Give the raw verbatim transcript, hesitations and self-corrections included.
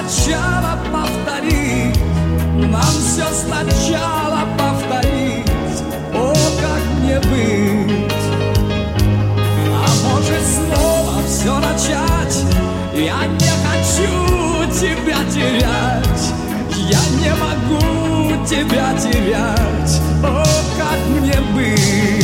сначала повторить, нам все сначала повторить. О, как мне быть? А может снова все начать? Я не хочу тебя терять, я не могу тебя терять. О, как мне быть?